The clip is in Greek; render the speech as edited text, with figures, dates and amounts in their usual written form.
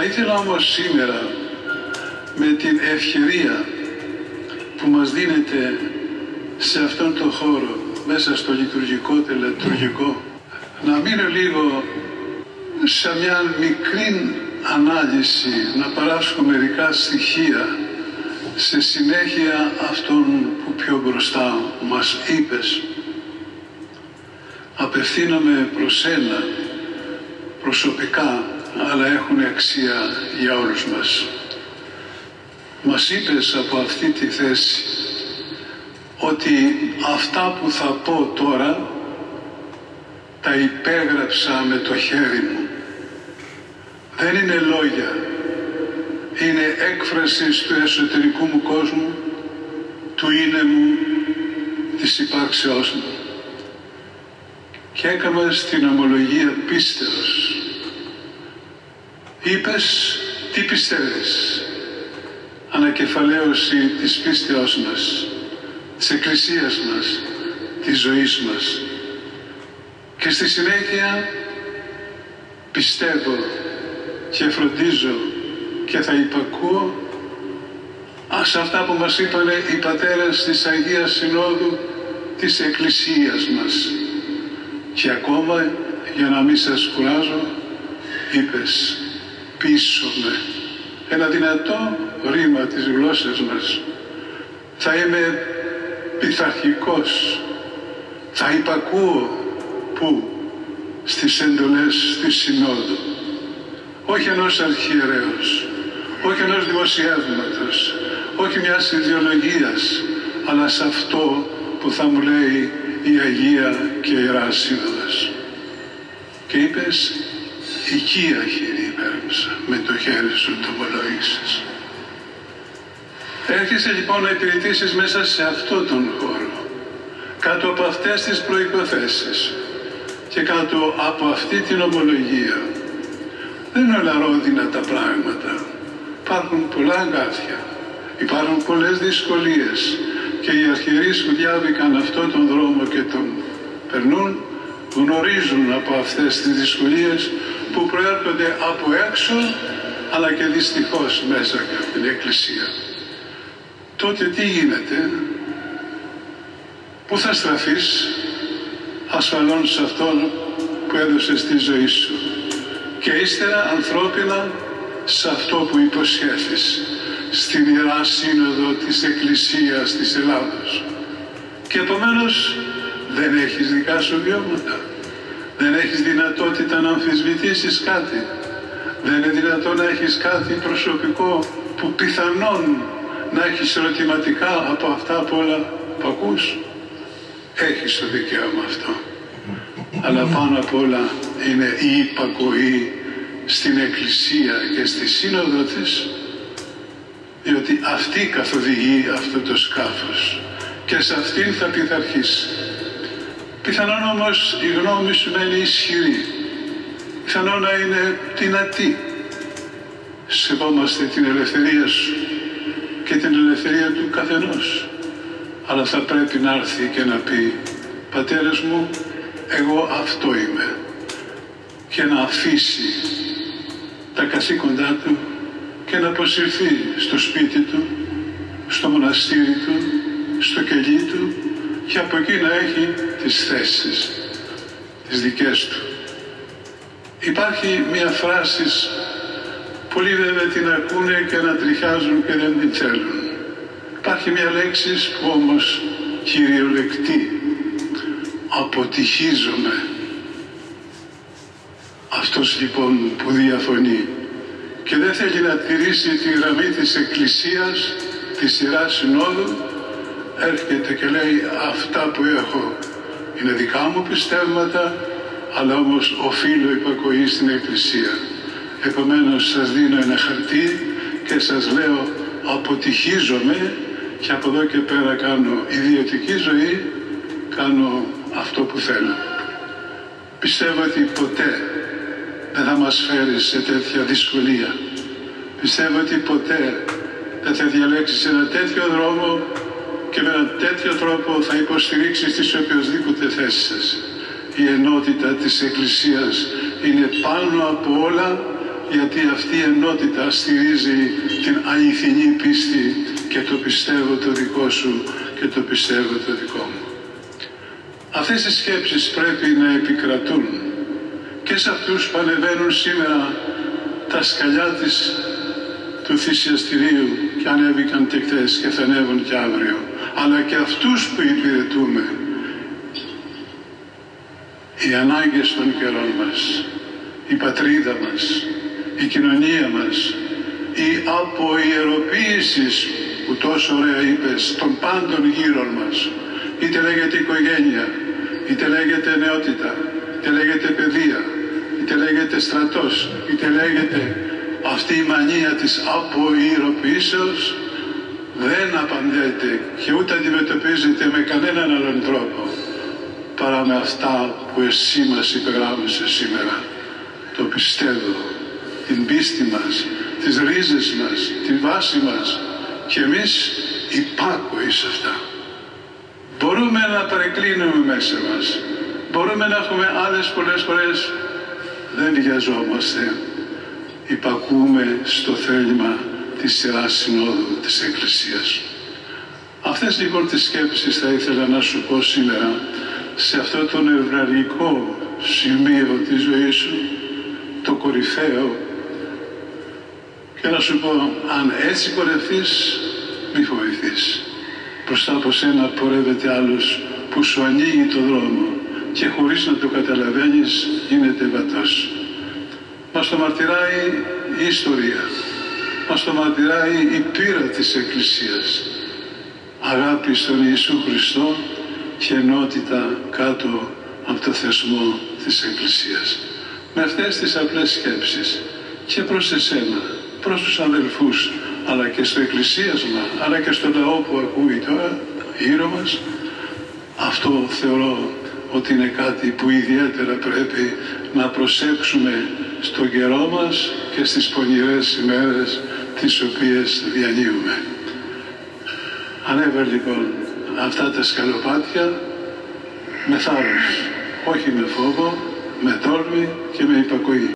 Θα ήθελα όμως σήμερα, με την ευκαιρία που μας δίνεται σε αυτόν τον χώρο, μέσα στο λειτουργικό, τελετουργικό, να μείνω λίγο σε μια μικρή ανάλυση, να παράσχω μερικά στοιχεία σε συνέχεια αυτών που πιο μπροστά μας είπες. Απευθύνομαι προς ένα προσωπικά, αλλά έχουν αξία για όλους μας. Μας είπες από αυτή τη θέση ότι αυτά που θα πω τώρα τα υπέγραψα με το χέρι μου. Δεν είναι λόγια, είναι έκφραση του εσωτερικού μου κόσμου, του είναι μου, της υπάρξεώς μου. Και έκανα στην ομολογία πίστεως. Είπες τι πιστεύεις, ανακεφαλαίωση της πίστεώς μας, της Εκκλησίας μας, της ζωής μας. Και στη συνέχεια πιστεύω και φροντίζω και θα υπακούω σε αυτά που μας είπαν οι πατέρες της Αγίας Συνόδου της Εκκλησίας μας. Και ακόμα, για να μην σας κουράζω, είπες πίσω με. Ένα δυνατό ρήμα της γλώσσας μας. Θα είμαι πειθαρχικός, θα υπακούω που στις εντολές της Συνόδου. Όχι ενός αρχιερέως, όχι ενός δημοσιεύματος, όχι μιας ιδεολογίας, αλλά σε αυτό που θα μου λέει η Αγία και Ιερά Σύνοδος. Και είπες, οικία χειρή υπέρμεσα, με το χέρι σου το ομολόγησες. Έρχεσαι λοιπόν να υπηρετήσεις μέσα σε αυτό τον χώρο, κάτω από αυτές τις προϋποθέσεις και κάτω από αυτή την ομολογία. Δεν είναι όλα ρόδινα τα πράγματα. Υπάρχουν πολλά αγκάθια, υπάρχουν πολλές δυσκολίες και οι αρχιερείς που διάβηκαν αυτόν τον δρόμο και τον περνούν γνωρίζουν από αυτές τις δυσκολίες που προέρχονται από έξω αλλά και δυστυχώς μέσα και από την Εκκλησία. Τότε τι γίνεται, πού θα στραφείς? Ασφαλώς σε αυτόν που έδωσες τη ζωή σου και ύστερα ανθρώπινα σε αυτό που υποσχέθης στην Ιερά Σύνοδο της Εκκλησίας της Ελλάδος. Και επομένως δεν έχεις δικά σου βιώματα, δεν έχεις δυνατότητα να αμφισβητήσεις κάτι, δεν είναι δυνατόν να έχεις κάτι προσωπικό που πιθανόν να έχεις ερωτηματικά από αυτά από όλα που ακούς. Έχεις το δικαίωμα αυτό. Αλλά πάνω απ' όλα είναι η υπακοή στην Εκκλησία και στη Σύνοδο της, διότι αυτή καθοδηγεί αυτό το σκάφος και σε αυτήν θα πειθαρχήσει. Πιθανόν όμως η γνώμη σου να είναι ισχυρή, πιθανόν να είναι δυνατή. Σεβόμαστε την ελευθερία σου και την ελευθερία του καθενός, αλλά θα πρέπει να έρθει και να πει, πατέρες μου, εγώ αυτό είμαι, και να αφήσει τα καθήκοντά του και να αποσυρθεί στο σπίτι του, στο μοναστήρι του, στο κελί του και από εκεί να έχει τις θέσεις, τις δικές του. Υπάρχει μια φράση, πολλοί βέβαια την ακούνε και ανατριχιάζουν και δεν την θέλουν. Υπάρχει μια λέξη που όμως κυριολεκτεί, αποτυχίζομαι. Αυτός λοιπόν που διαφωνεί και δεν θέλει να τηρήσει τη γραμμή της Εκκλησίας, της Ιεράς Συνόδου, έρχεται και λέει αυτά που έχω είναι δικά μου πιστεύματα, αλλά όμως οφείλω υπακοή στην Εκκλησία. Επομένως σας δίνω ένα χαρτί και σας λέω αποτυχίζομαι και από εδώ και πέρα κάνω ιδιωτική ζωή, κάνω αυτό που θέλω. Πιστεύω ότι ποτέ δεν θα μας φέρει σε τέτοια δυσκολία. Πιστεύω ότι ποτέ δεν θα διαλέξεις ένα τέτοιο δρόμο και με έναν τέτοιο τρόπο θα υποστηρίξεις τις οποιοσδήποτε θέσεις σας. Η ενότητα της Εκκλησίας είναι πάνω από όλα, γιατί αυτή η ενότητα στηρίζει την αληθινή πίστη και το πιστεύω το δικό σου και το πιστεύω το δικό μου. Αυτές οι σκέψεις πρέπει να επικρατούν και σε αυτούς που ανεβαίνουν σήμερα τα σκαλιά του θυσιαστηρίου και ανέβηκαν και χθες και θα ανέβουν και αύριο, αλλά και αυτούς που υπηρετούμε. Οι ανάγκες των καιρών μας, η πατρίδα μας, η κοινωνία μας, η αποιεροποίηση που τόσο ωραία είπες των πάντων γύρω μας, είτε λέγεται οικογένεια, είτε λέγεται νεότητα, είτε λέγεται παιδεία, είτε λέγεται στρατός, είτε λέγεται αυτή η μανία της αποιεροποίησεως, δεν απαντέται και ούτε αντιμετωπίζεται με κανέναν άλλον τρόπο παρά με αυτά που εσύ μας υπεγράμμισες σήμερα. Το πιστεύω, την πίστη μας, τις ρίζες μας, τη βάση μας και εμείς υπάκοοι σε αυτά. Μπορούμε να παρεκκλίνουμε μέσα μας, μπορούμε να έχουμε άλλες πολλές φορές, δεν βιαζόμαστε, υπακούμε στο θέλημα της Ιεράς Συνόδου της Εκκλησίας. Αυτές λοιπόν τις σκέψεις θα ήθελα να σου πω σήμερα σε αυτό το νευραλγικό σημείο της ζωής σου, το κορυφαίο, και να σου πω, αν έτσι πορευτείς, μη φοβηθείς. Μπροστά από σένα πορεύεται άλλος που σου ανοίγει το δρόμο και χωρίς να το καταλαβαίνεις γίνεται βατός. Μας το μαρτυράει η ιστορία, μας το μαρτυράει η πείρα της Εκκλησίας. Αγάπη στον Ιησού Χριστό και ενότητα κάτω από το θεσμό της Εκκλησίας. Με αυτές τις απλές σκέψεις και προς εσένα, προς τους αδελφούς, αλλά και στο εκκλησίασμα, αλλά και στο λαό που ακούει τώρα γύρω μας, αυτό θεωρώ ότι είναι κάτι που ιδιαίτερα πρέπει να προσέξουμε στον καιρό μας και στις πονηρές ημέρες τις οποίες διανύουμε. Ανέβα λοιπόν αυτά τα σκαλοπάτια με θάρρος, όχι με φόβο, με τόλμη και με υπακοή.